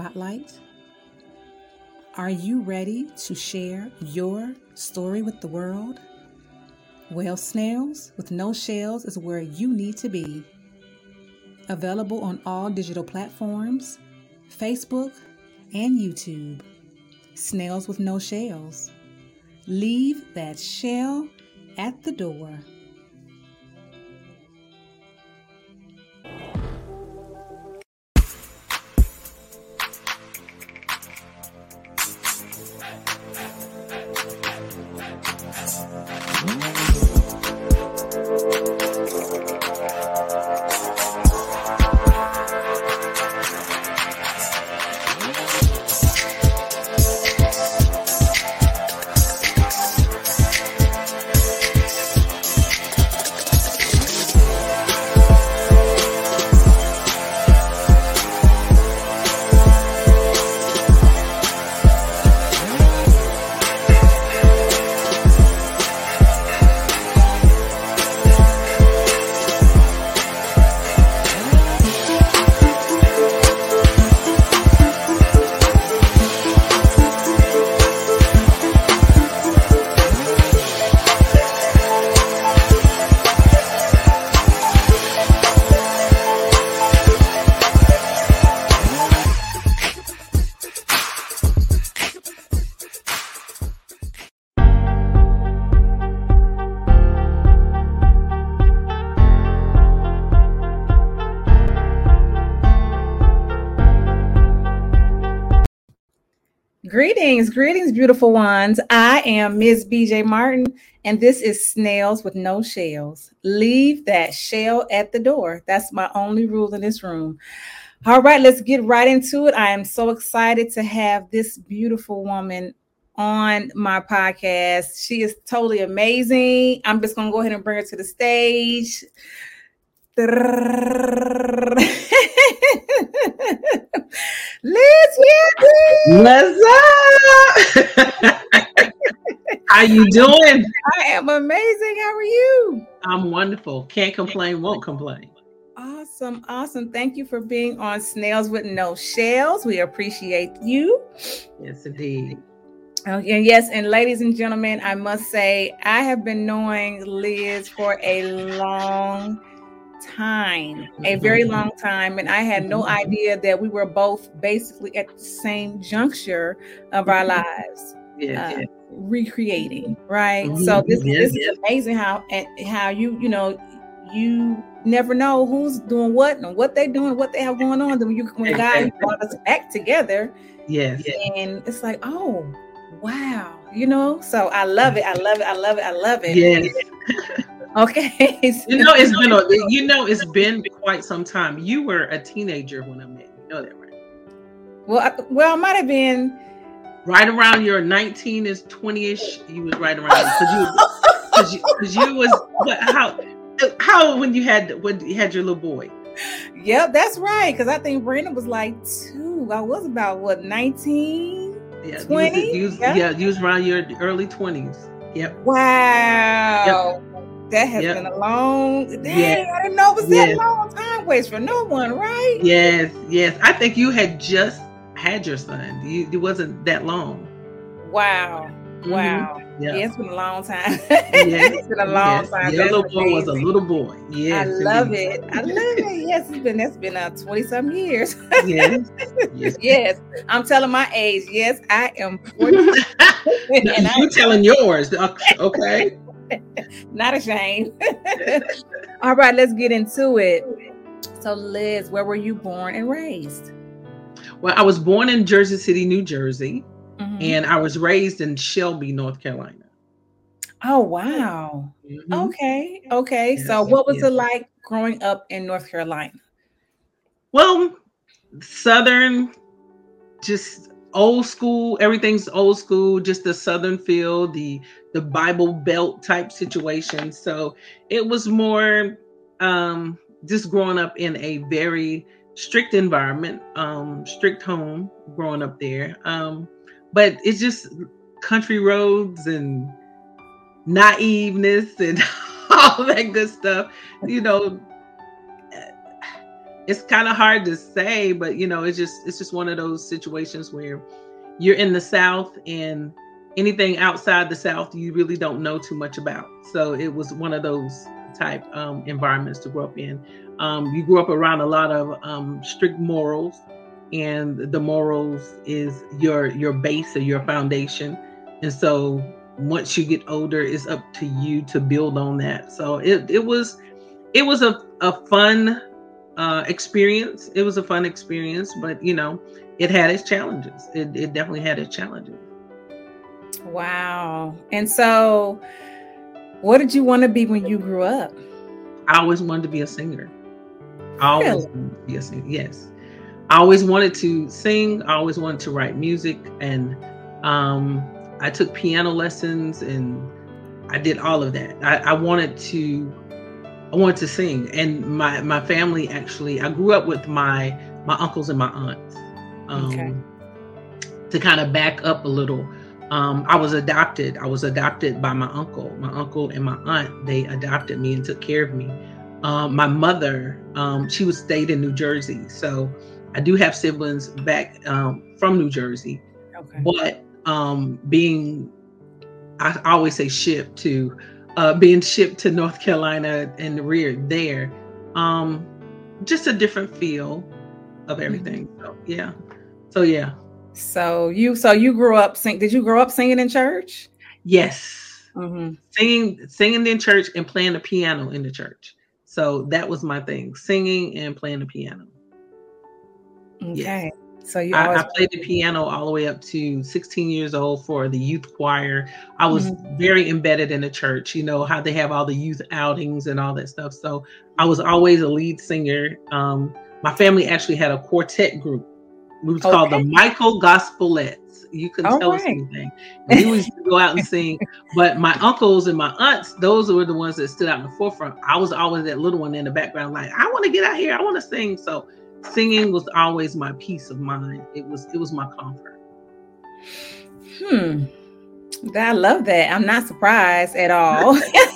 spotlight? Are you ready to share your story with the world? Well, Snails with No Shells is where you need to be. Available on all digital platforms, Facebook, and YouTube. Snails with No Shells. Leave that shell at the door. Greetings, beautiful ones. I am Ms. BJ Martin, and this is Snails with No Shells. Leave that shell at the door. That's my only rule in this room. All right, let's get right into it. I am so excited to have this beautiful woman on my podcast. She is totally amazing. I'm just going to go ahead and bring her to the stage. Liz Henry. What's up? How you doing? I am amazing. How are you? I'm wonderful. Can't complain, won't complain. Awesome. Thank you for being on Snails with No Shells. We appreciate you. Yes, indeed. And yes, and ladies and gentlemen, I must say I have been knowing Liz for a long time, a very long time, and I had no idea that we were both basically at the same juncture of our lives, recreating, right? So this is amazing how you never know who's doing what and what they're doing, what they have going on. Then when God brought us back together, and it's like, oh wow, so I love it. Yes. Okay. It's been quite some time. You were a teenager when I met you. You know that, right? Well, I might have been right around your 19 is 20ish. You was right around because you was how when you had your little boy. Yep, that's right. Because I think Brandon was like 2. I was about 19, 20. You was around your early 20s. Yep. Wow. Yep. That has been a long. Dang, I didn't know it was that long time waits for no one, right? Yes. I think you had just had your son. It wasn't that long. Wow. Yeah, it's been a long time. It's been a long time. Your little boy was a little boy. Yes, I love it. Yes, that's been 20-some years. Yes. I'm telling my age. Yes, I am 40. And you telling yours? Okay. Not ashamed. All right, let's get into it. So, Liz, where were you born and raised? Well, I was born in Jersey City, New Jersey, and I was raised in Shelby, North Carolina. Oh, wow. Okay. Yes, so what was it like growing up in North Carolina? Well, Southern, just old school. Everything's old school, just the Southern feel, the Bible Belt type situation. So it was more just growing up in a very strict environment, strict home growing up there. But it's just country roads and naiveness and all that good stuff. it's kind of hard to say, but it's just one of those situations where you're in the South, and anything outside the South you really don't know too much about. So it was one of those type environments to grow up in. You grew up around a lot of strict morals, and the morals is your base or your foundation. And so once you get older, it's up to you to build on that. So it was a fun experience. It was a fun experience, but it had its challenges. It definitely had its challenges. Wow. And so what did you want to be when you grew up? I always wanted to be a singer. Wanted to be a singer. Yes. I always wanted to sing. I always wanted to write music, and I took piano lessons, and I did all of that. I wanted to sing. And my family, actually, I grew up with my uncles and my aunts. To kind of back up a little, I was adopted. I was adopted by my uncle. My uncle and my aunt, they adopted me and took care of me. My mother, she was stayed in New Jersey. So I do have siblings back from New Jersey. Okay. But I always say being shipped to North Carolina and reared there, just a different feel of everything. Mm-hmm. So yeah. So you grew up did you grow up singing in church? Yes. Mm-hmm. Singing in church and playing the piano in the church. So that was my thing, singing and playing the piano. Okay. Yes. So I played the piano all the way up to 16 years old for the youth choir. I was very embedded in the church, how they have all the youth outings and all that stuff. So I was always a lead singer. My family actually had a quartet group. We was called the Michael Gospeletts. You couldn't tell us anything. And we used to go out and sing. But my uncles and my aunts, those were the ones that stood out in the forefront. I was always that little one in the background, like, I want to get out here. I want to sing. So singing was always my peace of mind. It was my comfort. I love that. I'm not surprised at all.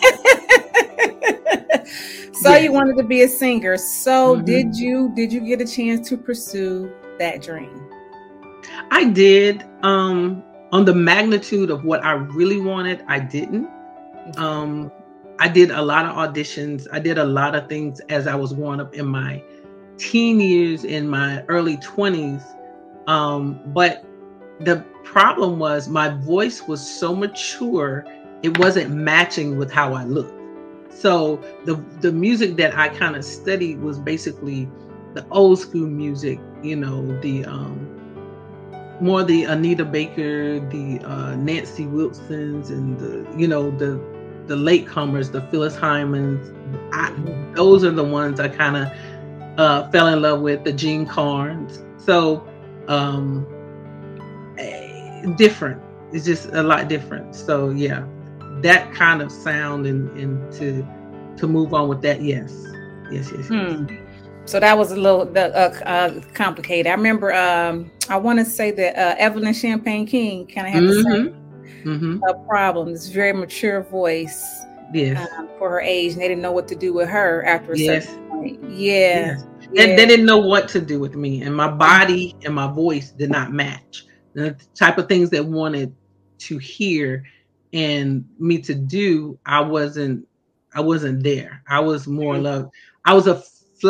So yes. You wanted to be a singer. So did you get a chance to pursue that dream? I did. On the magnitude of what I really wanted, I didn't. I did a lot of auditions. I did a lot of things as I was growing up in my teen years, in my early 20s. But the problem was my voice was so mature, it wasn't matching with how I looked. So the music that I kind of studied was basically the old school music, the more the Anita Baker, the Nancy Wilsons, and the latecomers, the Phyllis Hymans. Those are the ones I kind of fell in love with, the Jean Carnes. So different. It's just a lot different. So yeah, that kind of sound and to move on with that. Yes. So that was a little complicated. I remember, I want to say that Evelyn Champagne King kind of had the same problem. This very mature voice, for her age, and they didn't know what to do with her after a certain point. Yeah. They didn't know what to do with me, and my body and my voice did not match. The type of things they wanted to hear and me to do, I wasn't there. I was more love. I was a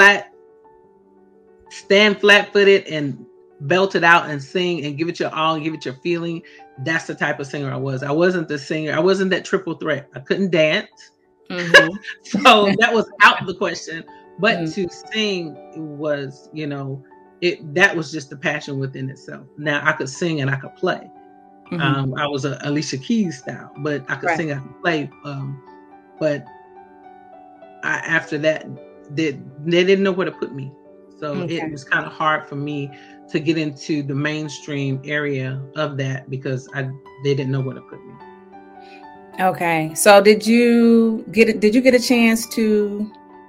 stand flat-footed and belt it out and sing and give it your all and give it your feeling. That's the type of singer I was. I wasn't the singer. I wasn't that triple threat. I couldn't dance. So that was out of the question. But to sing was, that was just a passion within itself. Now I could sing and I could play. I was a Alicia Keys style, but I could sing, I could play. But after that, they didn't know where to put me. So it was kind of hard for me to get into the mainstream area of that because they didn't know where to put me. Okay. So did you get a chance to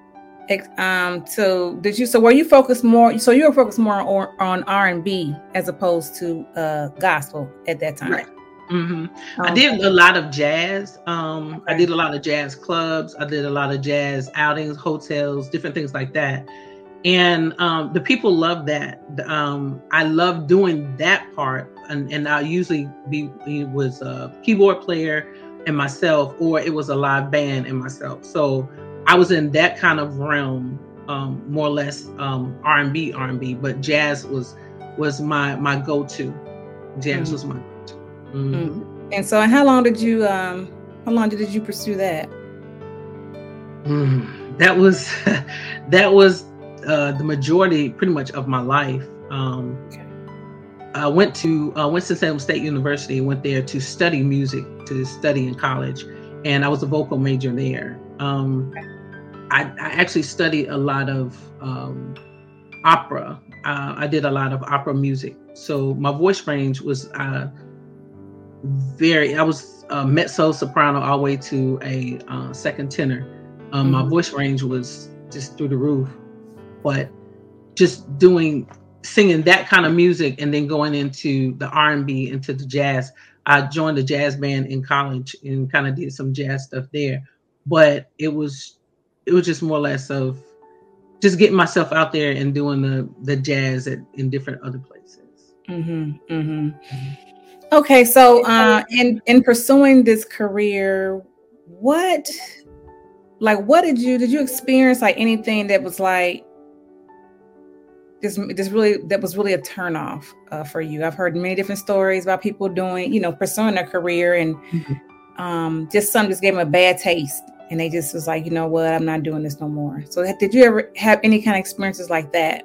were you focused more? So you were focused more on R&B as opposed to gospel at that time. Right. I did a lot of jazz. I did a lot of jazz clubs. I did a lot of jazz outings, hotels, different things like that. And the people love that. I love doing that part, and I usually it was a keyboard player and myself, or it was a live band and myself. So I was in that kind of realm, more or less R&B, but jazz was my go-to. Jazz was my go-to. Mm-hmm. And so, how long did you pursue that? That was the majority, pretty much, of my life. I went to Winston-Salem State University. Went there to study music, to study in college, and I was a vocal major there. I actually studied a lot of opera. I did a lot of opera music, so my voice range was I was mezzo soprano all the way to a second tenor. My voice range was just through the roof. But just singing that kind of music and then going into the R&B, into the jazz. I joined the jazz band in college and kind of did some jazz stuff there. But it was just more or less of just getting myself out there and doing the jazz in different other places. Okay, so in pursuing this career, what did you experience, like anything that was like that was really a turnoff for you? I've heard many different stories about people doing, pursuing their career, and just something just gave them a bad taste, and they just was like, you know what, I'm not doing this no more. So did you ever have any kind of experiences like that?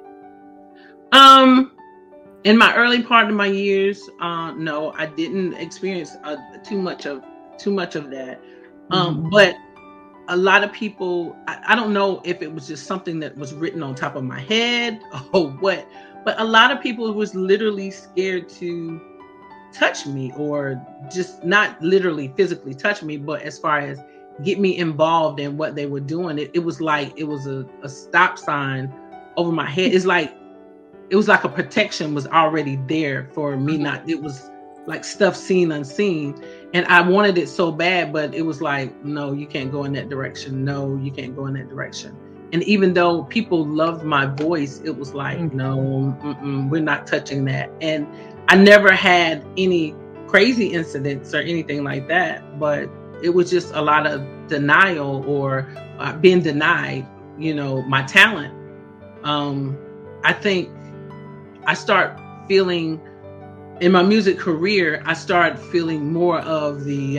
In my early part of my years, no, I didn't experience too much of that. But a lot of people, I don't know if it was just something that was written on top of my head or what, but a lot of people was literally scared to touch me, or just not literally physically touch me, but as far as get me involved in what they were doing. It was like it was a stop sign over my head. It was like a protection was already there for me. Not, it was like stuff seen unseen, and I wanted it so bad, but it was like, no, you can't go in that direction. No, you can't go in that direction. And even though people loved my voice, it was like, no, we're not touching that. And I never had any crazy incidents or anything like that, but it was just a lot of denial, or being denied, my talent. I think I start feeling, in my music career, I started feeling more of the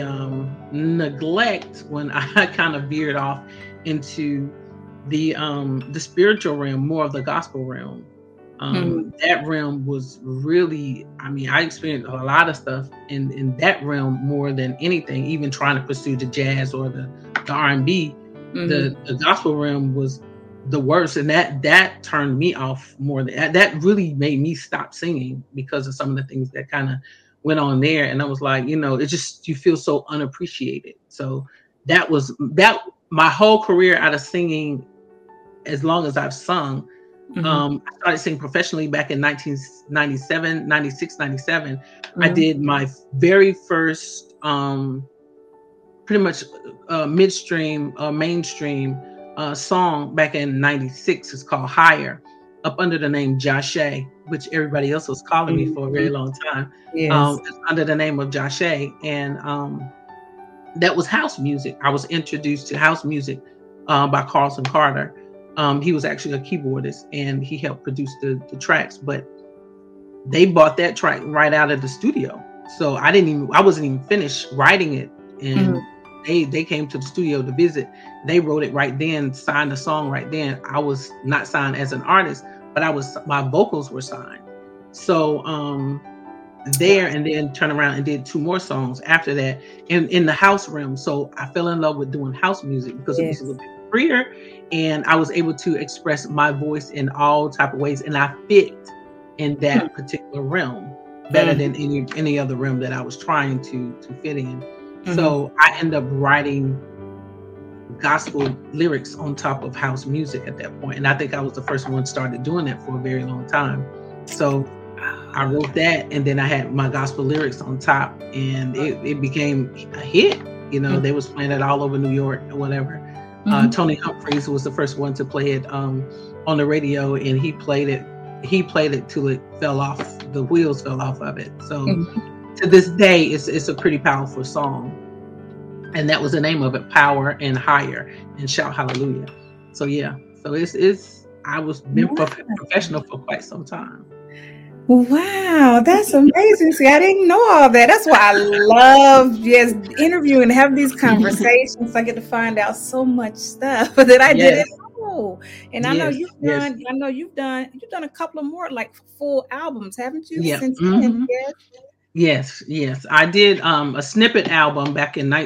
neglect when I kind of veered off into the spiritual realm, more of the gospel realm. That realm was really, I experienced a lot of stuff in that realm more than anything, even trying to pursue the jazz or the R&B. The gospel realm was the worst, and that turned me off more than that. Really made me stop singing because of some of the things that kind of went on there. And I was like, it's just, you feel so unappreciated. So that my whole career out of singing, as long as I've sung. I started singing professionally back in 1997, 96, 97. I did my very first pretty much midstream, mainstream song back in 96. It's called Higher, up under the name Joshe, which everybody else was calling me for a very long time. Yes. Under the name of Joshe. And that was house music. I was introduced to house music by Carlton Carter. He was actually a keyboardist, and he helped produce the tracks, but they bought that track right out of the studio. So I wasn't even finished writing it. And they came to the studio to visit. They wrote it right then, signed the song right then. I was not signed as an artist, but my vocals were signed. So there, and then turned around and did 2 more songs after that in the house realm. So I fell in love with doing house music because it was a little bit freer, and I was able to express my voice in all type of ways, and I fit in that particular realm better than any other realm that I was trying to fit in. So I ended up writing gospel lyrics on top of house music at that point. And I think I was the first one started doing that for a very long time. So I wrote that, and then I had my gospel lyrics on top, and it became a hit. They was playing it all over New York or whatever. Tony Humphries was the first one to play it on the radio, and he played it till it fell off, the wheels fell off of it. So to this day, it's a pretty powerful song, and that was the name of it, Power and Higher, and Shout Hallelujah. So yeah, so it's I was been professional for quite some time. Wow, that's amazing. See, I didn't know all that. That's why I love just interviewing and having these conversations. I get to find out so much stuff that I didn't know. And I know you've done a couple of more like full albums, haven't you? Yeah. Since then, yes. Yes. I did a snippet album back in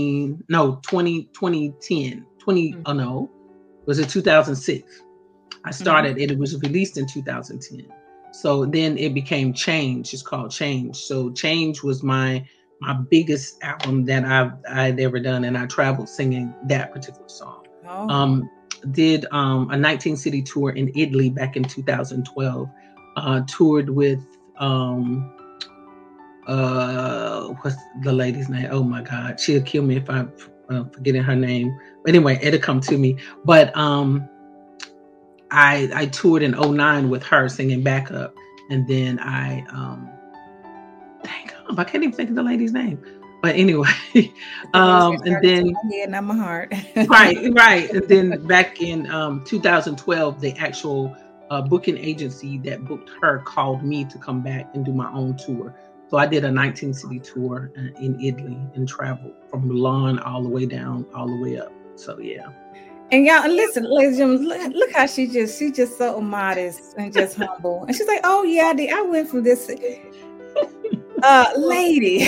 2010. Was it 2006? I started it was released in 2010. So then it became Change. It's called Change. So Change was my biggest album that I'd ever done, and I traveled singing that particular song. Did a 19 city tour in Italy back in 2012. Toured with what's the lady's name? Oh my God, she'll kill me if I'm forgetting her name. But anyway, it'll come to me. But I toured in 2009 with her singing backup, and then I can't even think of the lady's name. But anyway, and then not my heart. right. And then back in 2012, the actual booking agency that booked her called me to come back and do my own tour. So I did a 19 city tour in Italy and traveled from Milan all the way down, all the way up. So yeah. And y'all, listen, ladies and gentlemen, look how she's just so modest and just humble. And she's like, oh yeah, I went from this lady.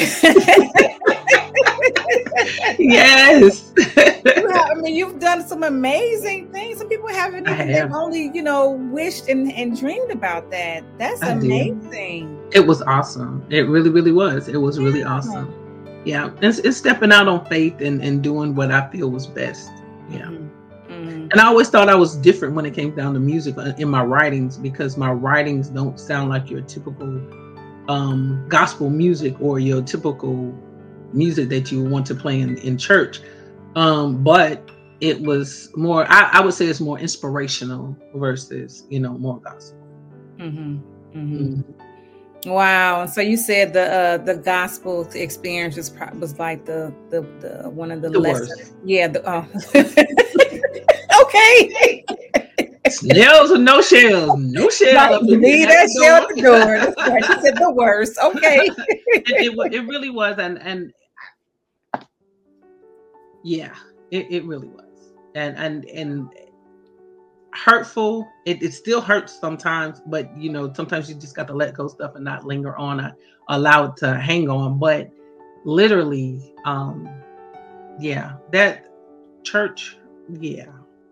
Yes. I mean, you've done some amazing things. Some people haven't even only, wished and dreamed about that. That's amazing. It was awesome. It really, really was. It was really awesome. Yeah. It's stepping out on faith and doing what I feel was best. Yeah. And I always thought I was different when it came down to music in my writings, because my writings don't sound like your typical gospel music or your typical music that you want to play in church. But it was more, I would say it's more inspirational versus, more gospel. Wow. So you said the gospel experience was like the one of the lessons. Worst. Yeah. Okay. Shells or no shells? No shells. Leave that shell at the door. That's right. She said the worst. Okay. it really was, and yeah, it really was, and hurtful. It still hurts sometimes, but sometimes you just got to let go stuff and not linger on it, allow it to hang on. But literally, that church, yeah.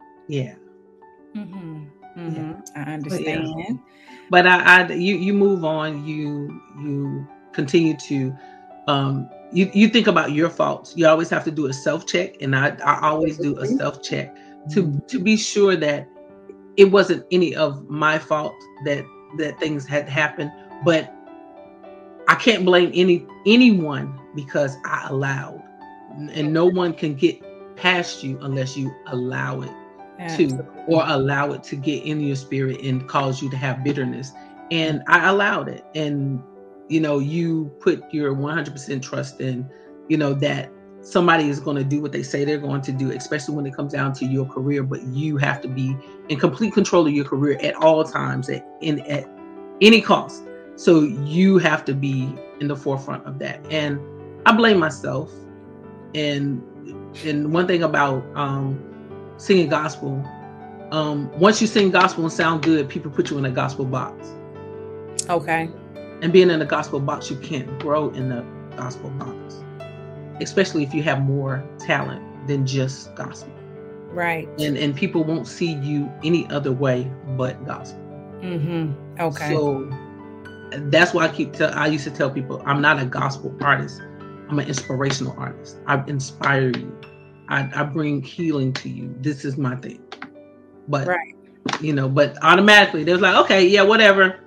I understand. But you move on. You continue to you think about your faults. You always have to do a self-check, and I always do a self-check to be sure that it wasn't any of my fault that things had happened. But I can't blame anyone, because I allowed, and no one can get past you unless you allow it to, or allow it to get in your spirit and cause you to have bitterness. And I allowed it. And, you put your 100% trust in, that somebody is going to do what they say they're going to do, especially when it comes down to your career. But you have to be in complete control of your career at all times, at any cost. So you have to be in the forefront of that. And I blame myself. And one thing about singing gospel, once you sing gospel and sound good, people put you in a gospel box. Okay. And being in a gospel box, you can't grow in the gospel box, especially if you have more talent than just gospel. Right. And people won't see you any other way but gospel. Okay. So that's why I used to tell people, I'm not a gospel artist. I'm an inspirational artist. I inspire you. I bring healing to you. This is my thing. But, but automatically they was like, okay, yeah, whatever.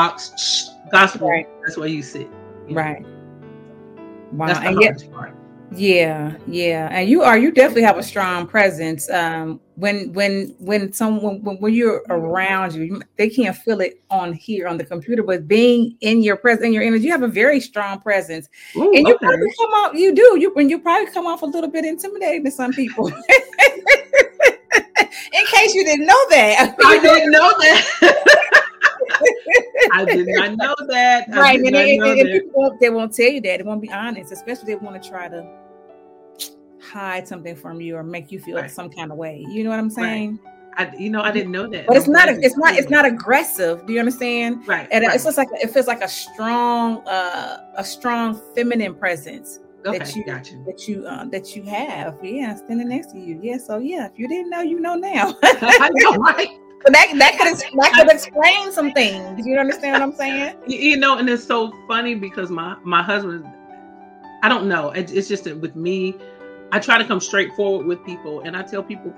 Box, gospel. Right. That's where you sit. Right. Wow. That's the hardest part. Yeah, yeah, and you definitely have a strong presence. When someone when you're around you, they can't feel it on here on the computer, but being in your presence, in your energy, you have a very strong presence, Ooh, and you okay. probably come off. You do you probably come off a little bit intimidating to some people. In case you didn't know that, I didn't know that. I did not know that. Right, I did not know that. people they won't tell you that. They won't be honest, especially if they want to try to hide something from you or make you feel Right. some kind of way. You know what I'm saying? Right. I didn't know that. But it's not aggressive. Do you understand? Right. And right. it's just like it feels like a strong feminine presence Okay, that you have. Yeah, standing next to you. Yeah. So yeah, if you didn't know, you know now. I know, right? So that could explain some things. You understand what I'm saying? And it's so funny because my husband, I don't know. It's just that with me, I try to come straight forward with people, and I tell people,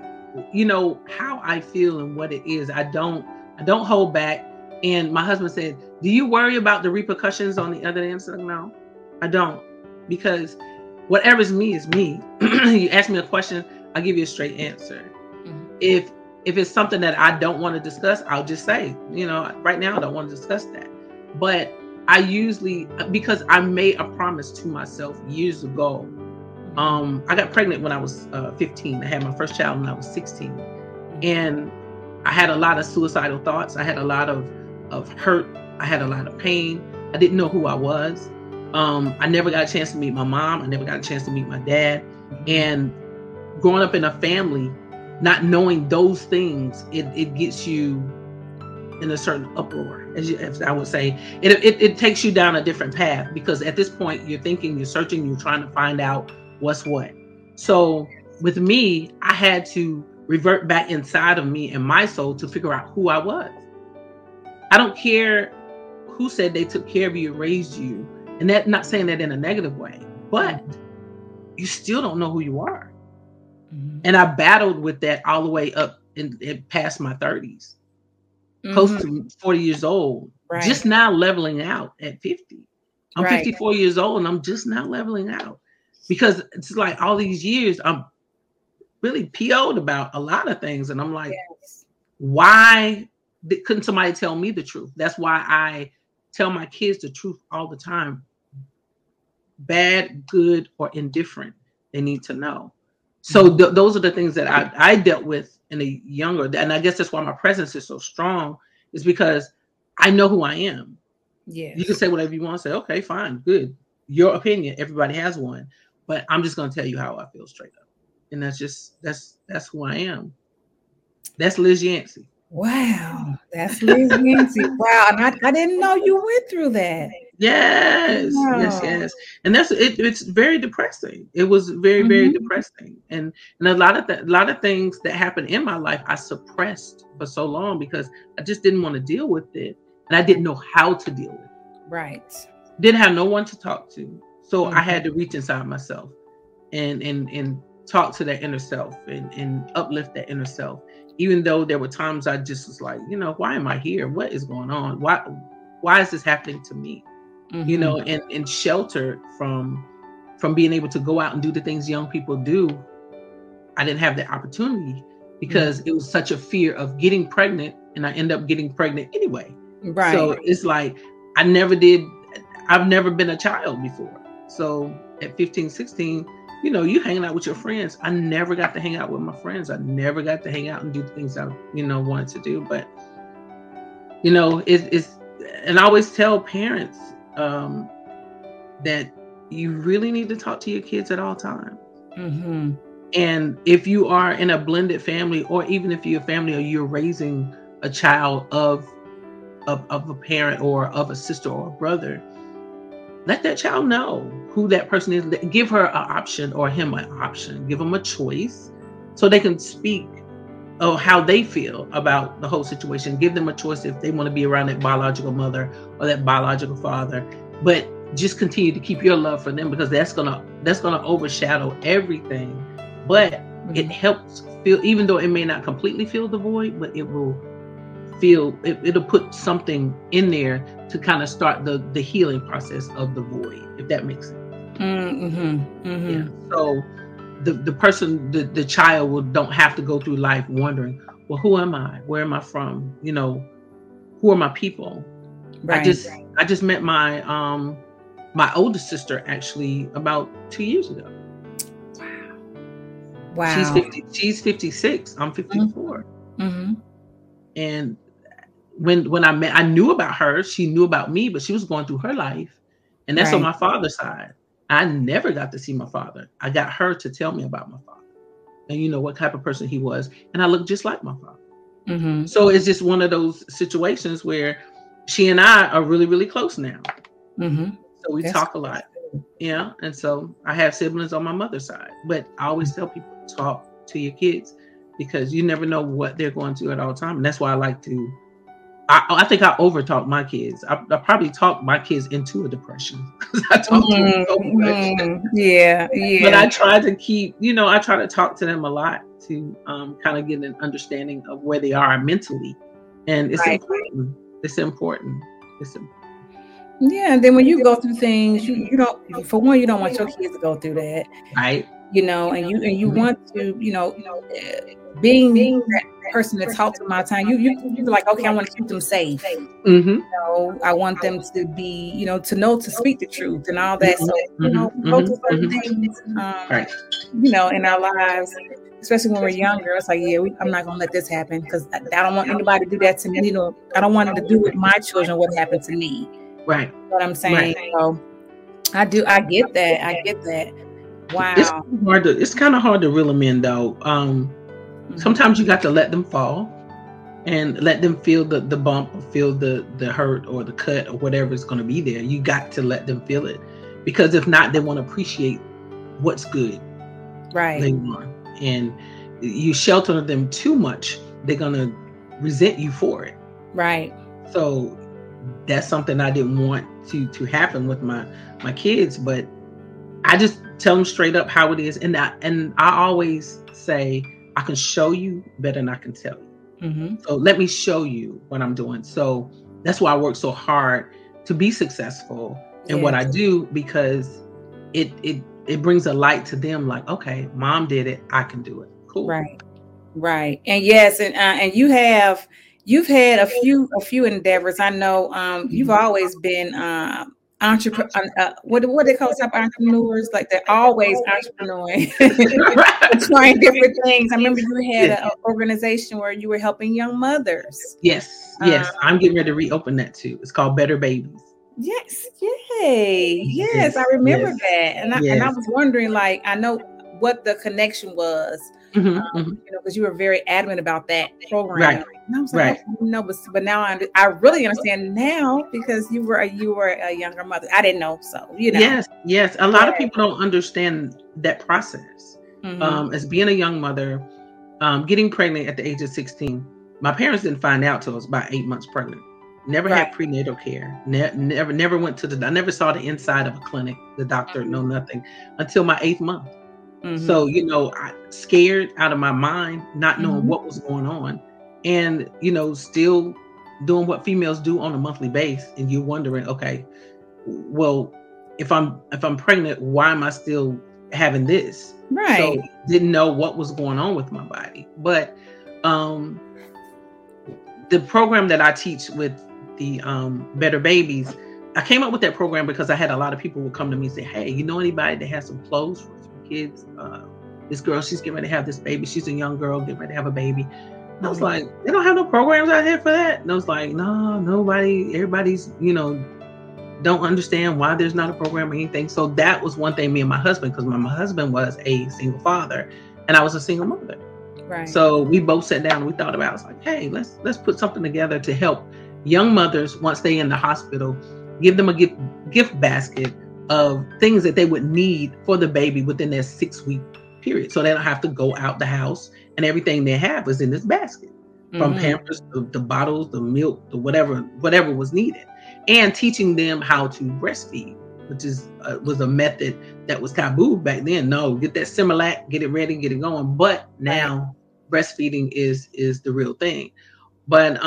how I feel and what it is. I don't hold back. And my husband said, "Do you worry about the repercussions on the other end?" So no, I don't, because whatever's me is me. You ask me a question, I'll give you a straight answer. Mm-hmm. If it's something that I don't want to discuss, I'll just say, right now I don't want to discuss that. But I usually, because I made a promise to myself years ago. I got pregnant when I was 15. I had my first child when I was 16. And I had a lot of suicidal thoughts. I had a lot of hurt. I had a lot of pain. I didn't know who I was. I never got a chance to meet my mom. I never got a chance to meet my dad. And growing up in a family, not knowing those things, it gets you in a certain uproar, as I would say. It takes you down a different path, because at this point you're thinking, you're searching, you're trying to find out what's what. So with me, I had to revert back inside of me and my soul to figure out who I was. I don't care who said they took care of you and raised you, and that, not saying that in a negative way, but you still don't know who you are. Mm-hmm. And I battled with that all the way up in past my 30s, close to 40 years old, just now leveling out at 50. I'm 54 years old and I'm just now leveling out, because it's like all these years I'm really PO'd about a lot of things. And I'm like, why couldn't somebody tell me the truth? That's why I tell my kids the truth all the time. Bad, good, or indifferent, they need to know. So those are the things that I dealt with in a younger, and I guess that's why my presence is so strong, is because I know who I am. Yeah. You can say whatever you want to say. Okay, fine, good. Your opinion, everybody has one, but I'm just going to tell you how I feel straight up. And that's who I am. That's Liz Yancey. Wow, that's Liz Yancey. Wow, and I didn't know you went through that. Yes, wow. yes. And that's it. It's very depressing. It was very, very depressing. And a lot of things that happened in my life I suppressed for so long because I just didn't want to deal with it, and I didn't know how to deal with it. Right. Didn't have no one to talk to, so I had to reach inside myself and talk to that inner self and uplift that inner self. Even though there were times I just was like, why am I here? What is going on? Why is this happening to me? And sheltered from being able to go out and do the things young people do. I didn't have the opportunity because it was such a fear of getting pregnant, and I end up getting pregnant anyway. Right. So it's like, I've never been a child before. So at 15, 16, you hanging out with your friends. I never got to hang out with my friends. I never got to hang out and do the things I, wanted to do. But, it's, and I always tell parents that you really need to talk to your kids at all times. Mm-hmm. And if you are in a blended family, or even if you're a family or you're raising a child of a parent or of a sister or a brother, let that child know who that person is. Give her an option or him an option. Give them a choice so they can speak of how they feel about the whole situation. Give them a choice if they want to be around that biological mother or that biological father. But just continue to keep your love for them, because that's gonna overshadow everything. But it helps fill, even though it may not completely fill the void, but it will feel, it'll put something in there to kind of start the healing process of the void, if that makes sense. Yeah. So the person, the child don't have to go through life wondering, well, who am I? Where am I from? You know, who are my people? Right. I just met my my oldest sister actually about 2 years ago. Wow. She's 50. She's 56. I'm 54. And when I knew about her, she knew about me, but she was going through her life, and that's on my father's side. I never got to see my father. I got her to tell me about my father, and you know what type of person he was, and I looked just like my father. So it's just one of those situations where she and I are really, really close now. So we talk a lot. Yeah. And so I have siblings on my mother's side, but I always tell people, talk to your kids, because you never know what they're going through at all time. And that's why I like to, I think I over talk my kids. I probably talk my kids into a depression because I talk to them so much. Yeah. But I try to keep, you know, I try to talk to them a lot to kind of get an understanding of where they are mentally. And it's important. It's important. It's important. Yeah, and then when you go through things, you don't, for one, you don't want your kids to go through that, right? You know, and you want to, you know, being that person to talk to them all the time. You're like, okay, I want to keep them safe. You know, I want them to be, you know, to speak the truth and all that. So you know, go through certain things, you know, in our lives. Especially when we're younger, it's like, yeah, I'm not gonna let this happen because I don't want anybody to do that to me. You know, I don't want them to do with my children what happened to me. Right. You know what I'm saying? Right. So I get that. Wow. It's kind of hard to reel them in though. Sometimes you got to let them fall and let them feel the bump or feel the hurt or the cut or whatever is going to be there. You got to let them feel it, because if not, they won't appreciate what's good. Right. They want. And you shelter them too much, they're going to resent you for it. Right. So that's something I didn't want to happen with my kids, but I just tell them straight up how it is. And I always say, I can show you better than I can tell you. So let me show you what I'm doing. So that's why I work so hard to be successful in what I do, because it brings a light to them, like, okay, mom did it, I can do it. Cool. Right. And yes, and you've had a few endeavors. I know you've always been what they call entrepreneurs, like they're always entrepreneuring, trying different things. I remember you had an organization where you were helping young mothers. Yes. I'm getting ready to reopen that too. It's called Better Babies. Yes. Yay. Yes, I remember that. And I was wondering, like, I know what the connection was. You know, because you were very adamant about that program. Right. And I was like, no, but now I really understand now, because you were a younger mother. I didn't know, so you know. Yes. A lot of people don't understand that process. As being a young mother, getting pregnant at the age of 16, my parents didn't find out till I was about 8 months pregnant. Never had prenatal care. Never went to I never saw the inside of a clinic, the doctor, no nothing, until my 8th month. So, you know, I scared out of my mind, not knowing what was going on, and, you know, still doing what females do on a monthly basis. And you're wondering, okay, well, if I'm pregnant, why am I still having this? Right. So didn't know what was going on with my body. But the program that I teach with the Better Babies, I came up with that program because I had a lot of people would come to me and say, hey, you know anybody that has some clothes for kids? This girl, she's getting ready to have this baby. She's a young girl getting ready to have a baby. And I was like, they don't have no programs out here for that? And I was like, no, nobody. Everybody's, you know, don't understand why there's not a program or anything. So that was one thing, me and my husband, because my husband was a single father and I was a single mother. Right. So we both sat down and we thought about it. I was like, hey, let's put something together to help young mothers once they're in the hospital, give them a gift basket of things that they would need for the baby within their 6-week period. So they don't have to go out the house, and everything they have is in this basket, from Pampers, the bottles, the milk, the whatever was needed, and teaching them how to breastfeed, which was a method that was taboo back then. No, get that Similac, get it ready, get it going. But now breastfeeding is the real thing. But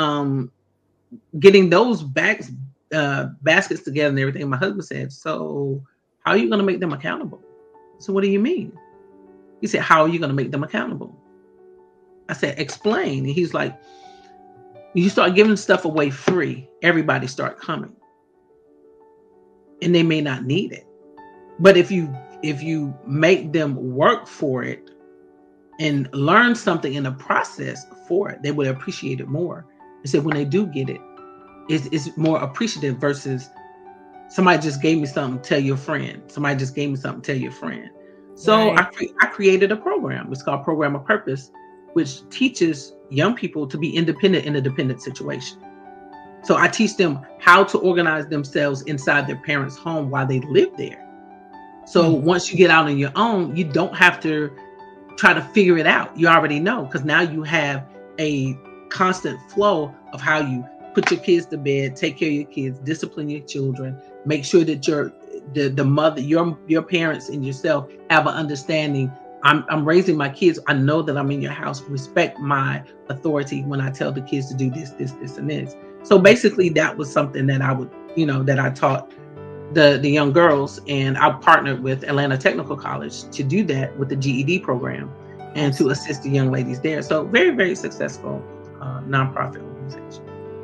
getting those baskets together and everything, my husband said, so how are you going to make them accountable? So what do you mean? He said, how are you going to make them accountable? I said, explain. And he's like, you start giving stuff away free, everybody start coming. And they may not need it. But if you make them work for it and learn something in the process for it, they would appreciate it more. He said, when they do get it, it's more appreciative versus somebody just gave me something, tell your friend. Somebody just gave me something, tell your friend. So right. I created a program. It's called Program of Purpose, which teaches young people to be independent in a dependent situation. So I teach them how to organize themselves inside their parents' home while they live there. So once you get out on your own, you don't have to try to figure it out. You already know, because now you have a constant flow of how you put your kids to bed, take care of your kids, discipline your children, make sure that the mother, your parents and yourself have an understanding. I'm raising my kids. I know that I'm in your house. Respect my authority when I tell the kids to do this, and this. So basically that was something that I would, that I taught the young girls, and I partnered with Atlanta Technical College to do that with the GED program and to assist the young ladies there. So very, very successful nonprofit organization.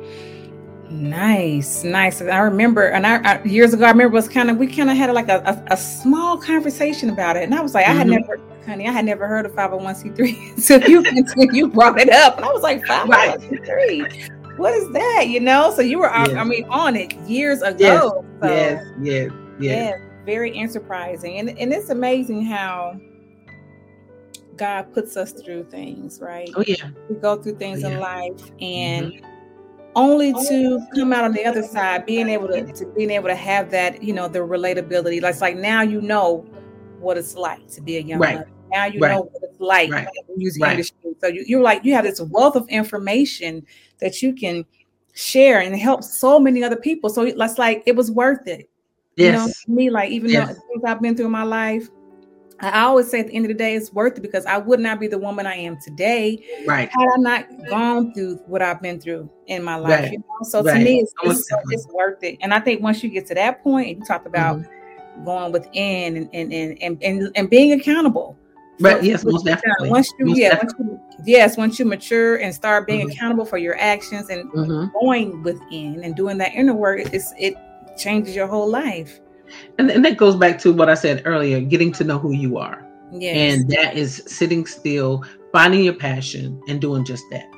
Nice. I remember, and years ago, I remember we kind of had like a small conversation about it, and I was like, I had never heard of 501c3 until you brought it up, and I was like, 501c3. What is that? So you were, on it years ago. Yes. Very enterprising, and it's amazing how God puts us through things, right? Oh yeah, we go through things in life, and only to come out on the other side, being able to have that, the relatability. Like now what it's like to be a young mother. Now know what it's like using industry. So you have this wealth of information that you can share and help so many other people. So it's like it was worth it. Yes. For me, like even though things I've been through in my life, I always say at the end of the day, it's worth it, because I would not be the woman I am today had I not gone through what I've been through in my life. So to me, it's worth it. And I think once you get to that point, and you talked about going within and being accountable. Right. Yes, most definitely. Once you mature and start being accountable for your actions and going within and doing that inner work, it changes your whole life. And that goes back to what I said earlier, getting to know who you are. Yes. And that is sitting still, finding your passion, and doing just that.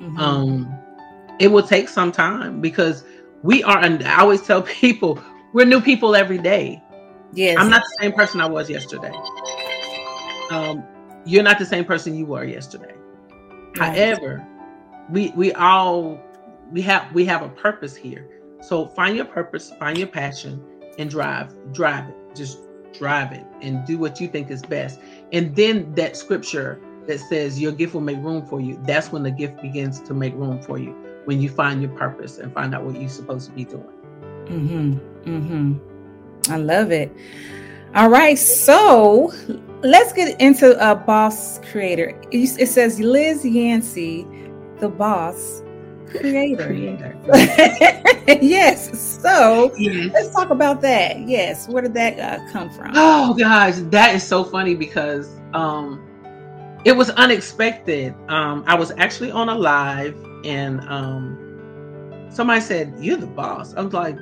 It will take some time, because we are, and I always tell people, we're new people every day. Yes. I'm not the same person I was yesterday. You're not the same person you were yesterday. Right. However, we have a purpose here. So find your purpose, find your passion, and drive it. Just drive it and do what you think is best. And then that scripture that says your gift will make room for you, that's when the gift begins to make room for you, when you find your purpose and find out what you're supposed to be doing. I love it. All right, so let's get into a boss creator. It says Liz Yancey, the boss creator. Yes. So let's talk about that. Yes. Where did that come from? Oh gosh, that is so funny, because it was unexpected. I was actually on a live, and somebody said, "You're the boss." I was like,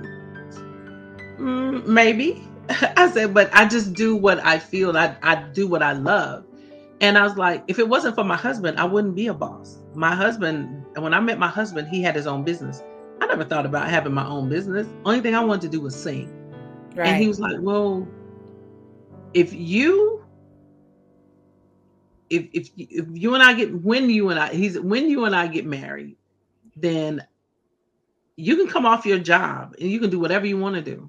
maybe. I said, but I just do what I feel. I do what I love. And I was like, if it wasn't for my husband, I wouldn't be a boss. My husband, when I met my husband, he had his own business. I never thought about having my own business. Only thing I wanted to do was sing. Right. And he was like, well, when you and I get married, then you can come off your job and you can do whatever you want to do.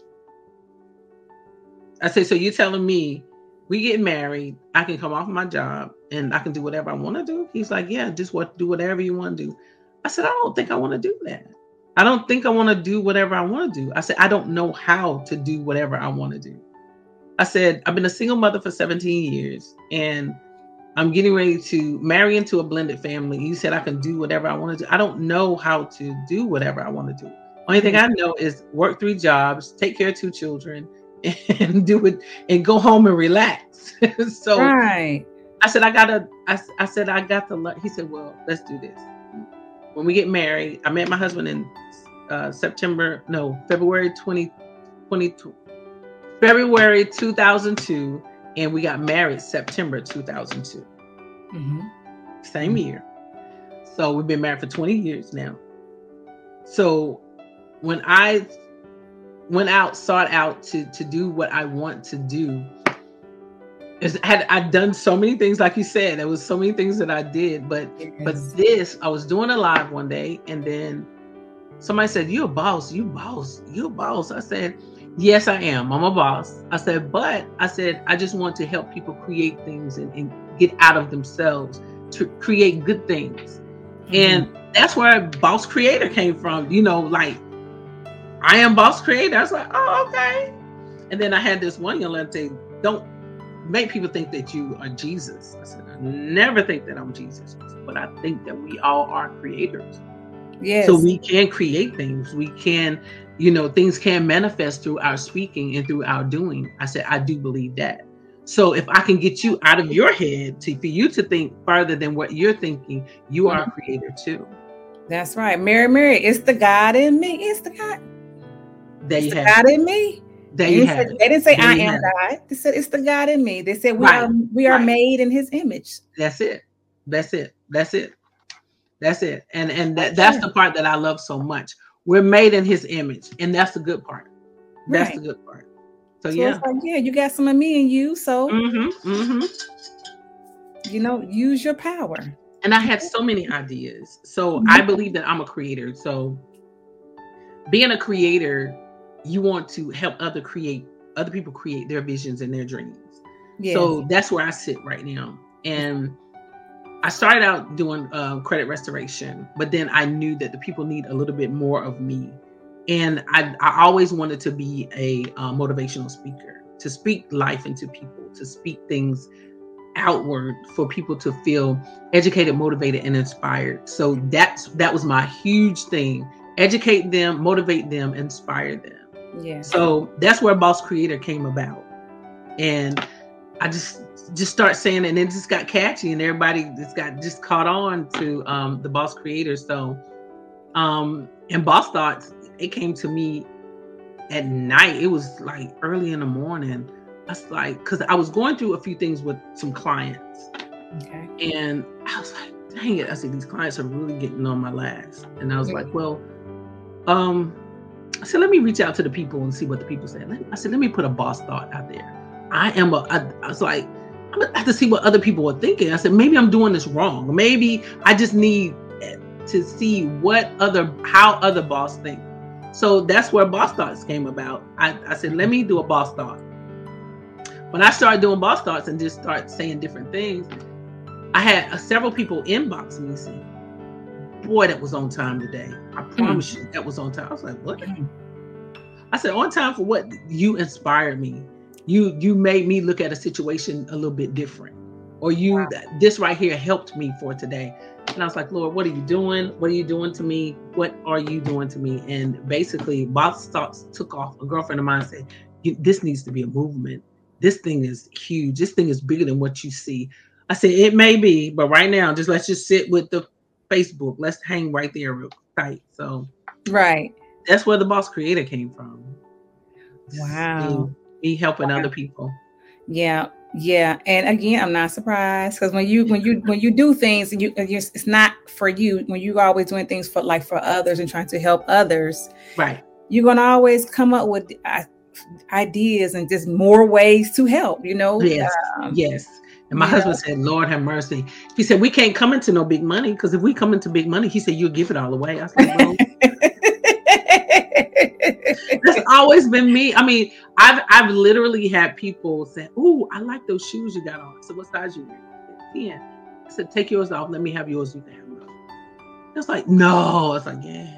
I said, so you're telling me we get married, I can come off my job and I can do whatever I want to do? He's like, yeah, do whatever you want to do. I said, I don't think I want to do that. I don't think I want to do whatever I want to do. I said, I don't know how to do whatever I want to do. I said, I've been a single mother for 17 years and I'm getting ready to marry into a blended family. You said I can do whatever I want to do. I don't know how to do whatever I want to do. Only thing I know is work 3 jobs, take care of 2 children, and do it and go home and relax. So Right. I said, I said, I got to learn. He said, well, let's do this. When we get married, I met my husband in February 2022, February 2002, and we got married September 2002. Mm-hmm. Same year. So we've been married for 20 years now. So when I went out, sought out to do what I want to do, I'd done so many things, like you said, there was so many things that I did, but this, I was doing a live one day, and then somebody said, "You're a boss, you're a boss." I said, "Yes, I am. I'm a boss." I said, but I said, I just want to help people create things and get out of themselves to create good things. Mm-hmm. And that's where Boss Creator came from. Like, I am Boss Creator. I was like, oh, okay. And then I had this one young lady say, don't make people think that you are Jesus. I said, I never think that I'm Jesus, but I think that we all are creators. Yes. So we can create things. We can, things can manifest through our speaking and through our doing. I said, I do believe that. So if I can get you out of your head for you to think further than what you're thinking, you are a creator too. That's right. Mary, it's the God in me. It's the God. There you have God in me. There you have it. They didn't say I am God. They said it's the God in me. They said we are made in His image. That's it. And that's the part that I love so much. We're made in His image, and that's the good part. That's the good part. So yeah, it's like, you got some of me in you. So use your power. And I had so many ideas. So I believe that I'm a creator. So being a creator, you want to help other people create their visions and their dreams. Yes. So that's where I sit right now. And I started out doing credit restoration, but then I knew that the people need a little bit more of me. And I always wanted to be a motivational speaker, to speak life into people, to speak things outward for people to feel educated, motivated, and inspired. So that was my huge thing. Educate them, motivate them, inspire them. Yeah. So that's where Boss Creator came about. And I just start saying it, and it just got catchy, and everybody just caught on to the Boss Creator. So and Boss Thoughts, it came to me at night. It was like early in the morning. I was like, because I was going through a few things with some clients. Okay. And I was like, dang it. I said, these clients are really getting on my last. And I was like, well, I said, let me reach out to the people and see what the people say. I said, let me put a boss thought out there. I was like, I'm gonna have to see what other people are thinking. I said, maybe I'm doing this wrong. Maybe I just need to see how other boss think. So that's where Boss Thoughts came about. I said, let me do a boss thought. When I started doing boss thoughts and just start saying different things, I had several people inbox me saying, boy, that was on time today. I promise you that was on time. I was like, what? I said, on time for what? You inspired me. You made me look at a situation a little bit different. Or this right here helped me for today. And I was like, Lord, what are you doing? What are you doing to me? What are you doing to me? And basically, Boss Thoughts took off. A girlfriend of mine said, this needs to be a movement. This thing is huge. This thing is bigger than what you see. I said, it may be, but right now, let's just sit with the Facebook. Let's hang right there real tight. So that's where the Boss Creator came from. Wow. Me helping other people. Yeah. And again, I'm not surprised, because when you do things, it's not for you. When you're always doing things for others and trying to help others, right? You're gonna always come up with ideas and just more ways to help. Yes. And my husband said, Lord have mercy. He said, we can't come into no big money, because if we come into big money, he said, you'll give it all away. I was like, well, that's always been me. I mean, I've literally had people say, "Ooh, I like those shoes you got on." So what size you wear? 10. I said, take yours off. Let me have yours. You can have yours. It's like, no. It's like, yeah.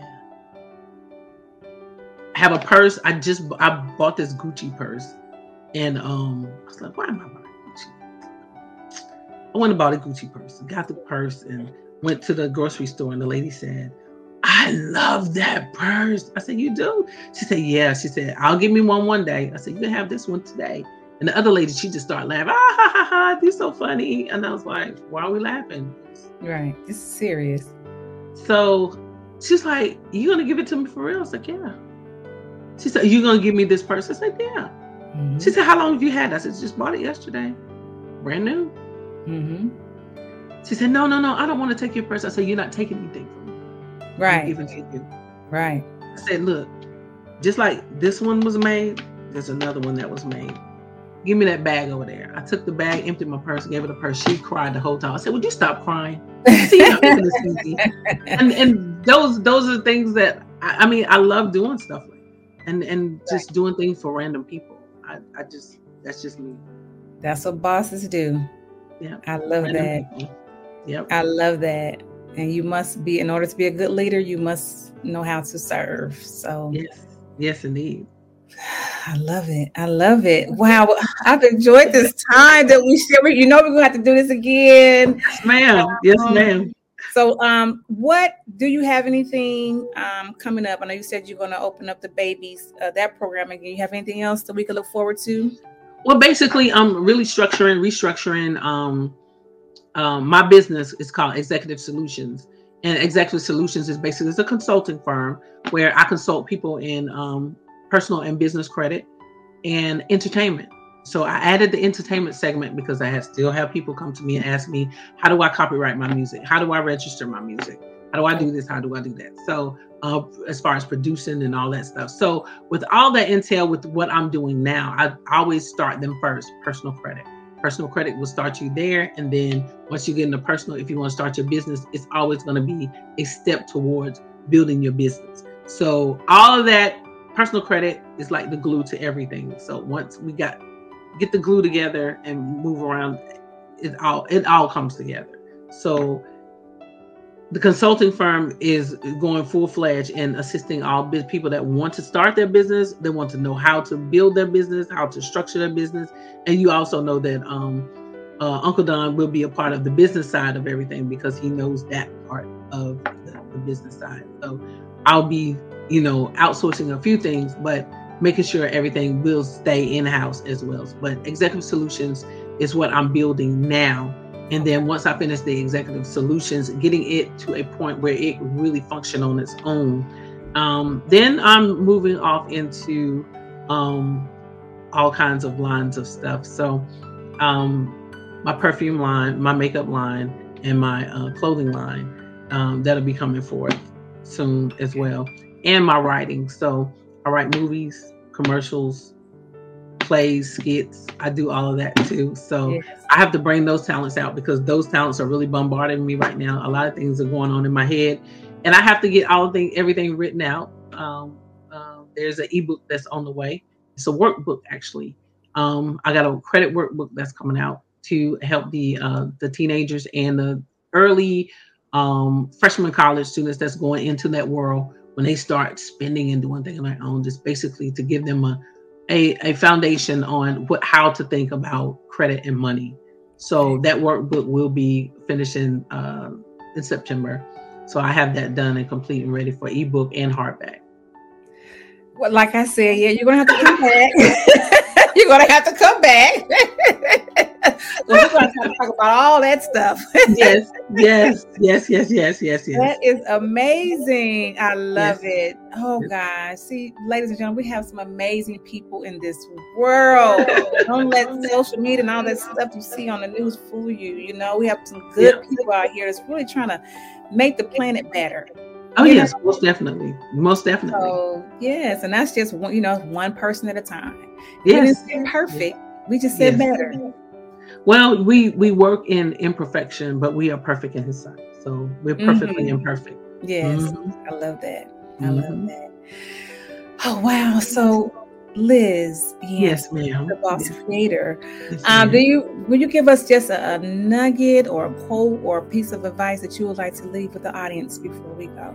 I have a purse. I bought this Gucci purse, and I was like, why am I buying Gucci? I went and bought a Gucci purse. Got the purse and went to the grocery store, and the lady said, I love that purse. I said, you do? She said, yeah. She said, I'll give me one day. I said, you can have this one today. And the other lady, she just started laughing. Ah, ha, ha, ha, you're so funny. And I was like, why are we laughing? Right. This is serious. So she's like, you going to give it to me for real? I was like, yeah. She said, you going to give me this purse? I said, yeah. Mm-hmm. She said, how long have you had it? I said, just bought it yesterday. Brand new. Mm-hmm. She said, no, I don't want to take your purse. I said, you're not taking anything from me. Right. I'm giving it to you. Right. I said, look, just like this one was made, there's another one that was made. Give me that bag over there. I took the bag, emptied my purse, gave her the purse. She cried the whole time. I said, would you stop crying? See, I'm making this easy. And those are the things that, I mean, I love doing stuff like that. And just doing things for random people. That's just me. That's what bosses do. Yeah. I love that. People. Yep. I love that. And you must be, in order to be a good leader, you must know how to serve. So yes, indeed. I love it. I love it. Wow. I've enjoyed this time that we share. You know, we're going to have to do this again. Yes, ma'am. Yes, ma'am. So, what do you have anything coming up? I know you said you're going to open up the babies, that program again. You have anything else that we can look forward to? Well, basically, I'm really restructuring. My business is called Executive Solutions, and Executive Solutions is basically a consulting firm where I consult people in personal and business credit and entertainment. So I added the entertainment segment because I still have people come to me and ask me, how do I copyright my music? How do I register my music? How do I do this? How do I do that? So as far as producing and all that stuff. So with all that intel, with what I'm doing now, I always start them first, personal credit. Personal credit will start you there. And then once you get into personal, if you want to start your business, it's always going to be a step towards building your business. So all of that personal credit is like the glue to everything. So once we get the glue together and move around, it all comes together. So the consulting firm is going full-fledged in assisting all people that want to start their business. They want to know how to build their business, how to structure their business. And you also know that Uncle Don will be a part of the business side of everything because he knows that part of the business side. So I'll be, outsourcing a few things, but making sure everything will stay in-house as well. But Executive Solutions is what I'm building now. And then once I finish the Executive Solutions, getting it to a point where it really functions on its own, then I'm moving off into all kinds of lines of stuff. So my perfume line, my makeup line, and my clothing line, that'll be coming forth soon as well. And my writing. So I write movies, commercials, plays, skits. I do all of that too. So yes. I have to bring those talents out because those talents are really bombarding me right now. A lot of things are going on in my head and I have to get everything written out. There's an ebook that's on the way. It's a workbook actually. I got a credit workbook that's coming out to help the teenagers and the early freshman college students that's going into that world when they start spending and doing things on their own, just basically to give them a foundation on how to think about credit and money. So that workbook will be finishing in September. So I have that done and complete and ready for ebook and hardback. Well, like I said, yeah, you're gonna have to come back. You're gonna have to come back. We're gonna talk about all that stuff. Yes. That is amazing. I love it. Oh gosh. See, ladies and gentlemen, we have some amazing people in this world. Don't let social media and all that stuff you see on the news fool you. We have some good people out here that's really trying to make the planet better. Oh yes, most definitely. So yes, and that's just one person at a time. Yes, we didn't say perfect. We just said better. Well, we work in imperfection, but we are perfect in His sight. So we're perfectly imperfect. Yes, I love that. I love that. Oh wow! So Liz, yes, ma'am, the Boss Creator. Will you give us just a nugget or a quote or a piece of advice that you would like to leave with the audience before we go?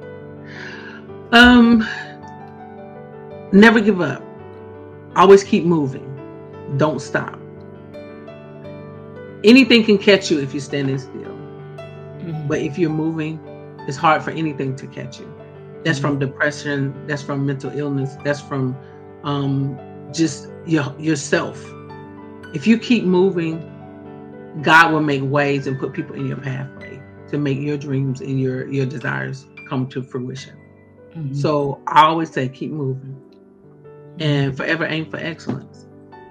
Never give up. Always keep moving. Don't stop. Anything can catch you if you're standing still. But if you're moving, it's hard for anything to catch you. That's from depression. That's from mental illness. That's from just yourself. If you keep moving, God will make ways and put people in your pathway to make your dreams and your desires come to fruition. Mm-hmm. So I always say, keep moving and forever aim for excellence.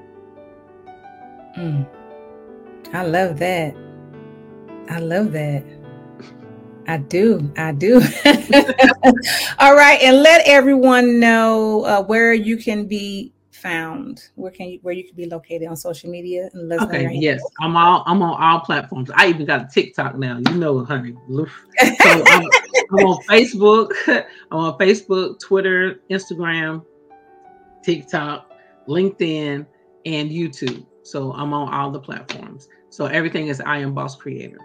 I love that. I love that. I do. All right. And let everyone know where you can be found. Where you can be located on social media. And okay. Yes. I'm on all platforms. I even got a TikTok now. You know, honey. So I'm on Facebook. I'm on Facebook, Twitter, Instagram, TikTok, LinkedIn, and YouTube. So I'm on all the platforms. So everything is I Am Boss Creator.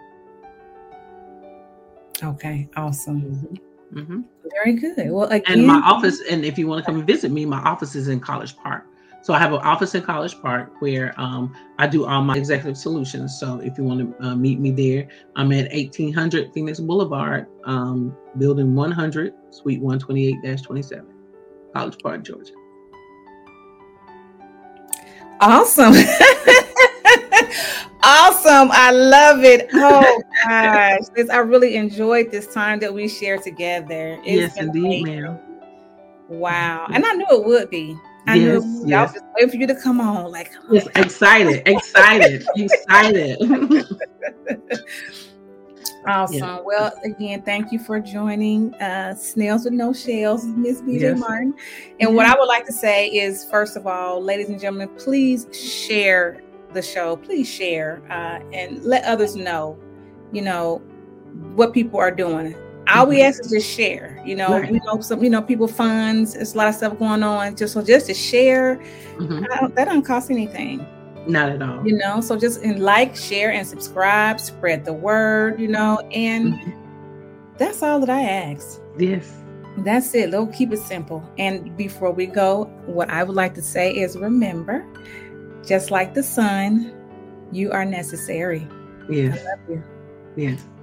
Okay, awesome. Very good. Well, again, and my office, and if you want to come and visit me, my office is in College Park. So I have an office in College Park where I do all my executive solutions. So if you want to meet me there, I'm at 1800 Phoenix Boulevard, building 100, suite 128-27, College Park, Georgia. Awesome. Awesome. I love it. Oh gosh. I really enjoyed this time that we shared together. Yes, indeed, ma'am. Wow. And I knew it would be. I knew it would be. I was just waiting for you to come on. Like, come on. Yes, excited. Awesome. Yeah. Well, again, thank you for joining Snails with No Shells, Miss BJ Martin. And what I would like to say is, first of all, ladies and gentlemen, please share the show. Please share and let others know, what people are doing. All we ask is just share. We know some, people funds. There's a lot of stuff going on. Just to share, that doesn't cost anything. Not at all. So just like, share, and subscribe, spread the word, and that's all that I ask. Yes. That's it. Let's keep it simple. And before we go, what I would like to say is, remember, just like the sun, you are necessary. Yes. I love you. Yes.